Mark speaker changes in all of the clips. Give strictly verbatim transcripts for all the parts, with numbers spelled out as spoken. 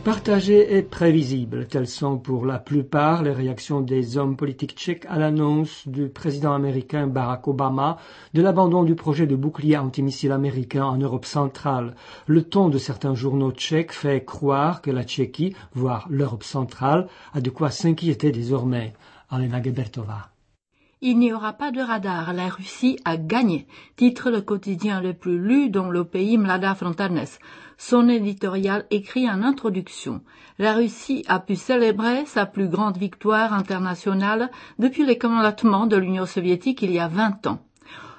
Speaker 1: Partagées et prévisibles, telles sont pour la plupart les réactions des hommes politiques tchèques à l'annonce du président américain Barack Obama de l'abandon du projet de bouclier antimissile américain en Europe centrale. Le ton de certains journaux tchèques fait croire que la Tchéquie, voire l'Europe centrale, a de quoi s'inquiéter désormais. Alena Gebertová.
Speaker 2: Il n'y aura pas de radar, la Russie a gagné, titre le quotidien le plus lu dans le pays Mlada Frontanes. Son éditorial écrit en introduction. La Russie a pu célébrer sa plus grande victoire internationale depuis l'éclatement de l'Union soviétique il y a vingt ans.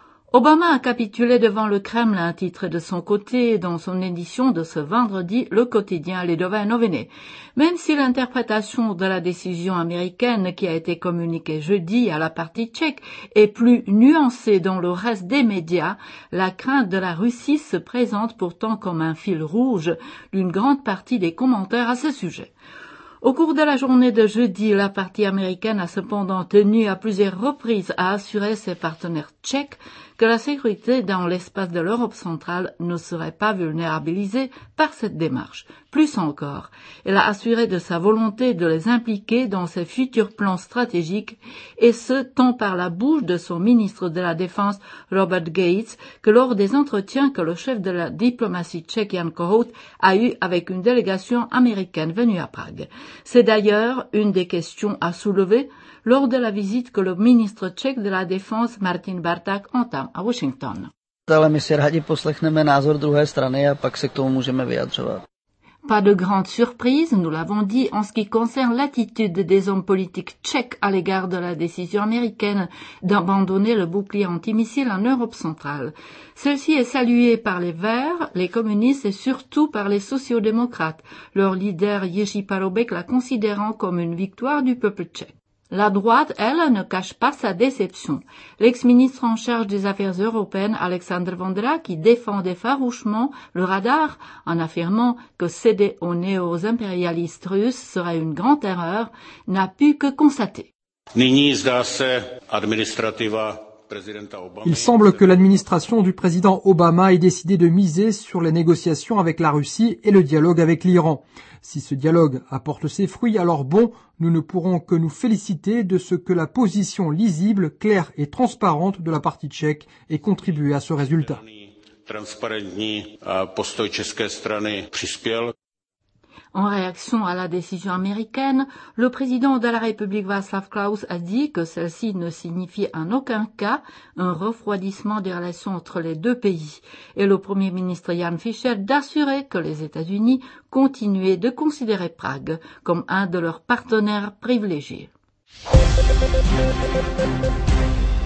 Speaker 2: Obama a capitulé devant le Kremlin, titre de son côté dans son édition de ce vendredi le quotidien Lidové noviny. Même si l'interprétation de la décision américaine qui a été communiquée jeudi à la partie tchèque est plus nuancée dans le reste des médias, la crainte de la Russie se présente pourtant comme un fil rouge d'une grande partie des commentaires à ce sujet. Au cours de la journée de jeudi, la partie américaine a cependant tenu à plusieurs reprises à assurer ses partenaires tchèques que la sécurité dans l'espace de l'Europe centrale ne serait pas vulnérabilisée par cette démarche. Plus encore, elle a assuré de sa volonté de les impliquer dans ses futurs plans stratégiques, et ce tant par la bouche de son ministre de la Défense Robert Gates que lors des entretiens que le chef de la diplomatie tchèque Jan Kohout a eu avec une délégation américaine venue à Prague. C'est d'ailleurs une des questions à soulever lors de la visite que le ministre tchèque de la Défense Martin Barták entame à Washington.
Speaker 3: Ale my si rádi poslechneme názor druhé strany a pak se k tomu můžeme vyjadřovat.
Speaker 2: Pas de grande surprise, nous l'avons dit, en ce qui concerne l'attitude des hommes politiques tchèques à l'égard de la décision américaine d'abandonner le bouclier antimissile en Europe centrale. Celle-ci est saluée par les Verts, les communistes et surtout par les sociodémocrates, leur leader Jiří Paroubek la considérant comme une victoire du peuple tchèque. La droite, elle, ne cache pas sa déception. L'ex-ministre en charge des Affaires européennes, Alexandre Vondra, qui défendait farouchement le radar en affirmant que céder aux néo-impérialistes russes serait une grande erreur, n'a pu que constater.
Speaker 4: Il semble que l'administration du président Obama ait décidé de miser sur les négociations avec la Russie et le dialogue avec l'Iran. Si ce dialogue apporte ses fruits, alors bon, nous ne pourrons que nous féliciter de ce que la position lisible, claire et transparente de la partie tchèque ait contribué à ce résultat.
Speaker 2: En réaction à la décision américaine, le président de la République Václav Klaus a dit que celle-ci ne signifie en aucun cas un refroidissement des relations entre les deux pays, et le premier ministre Jan Fischer d'assurer que les États-Unis continuaient de considérer Prague comme un de leurs partenaires privilégiés.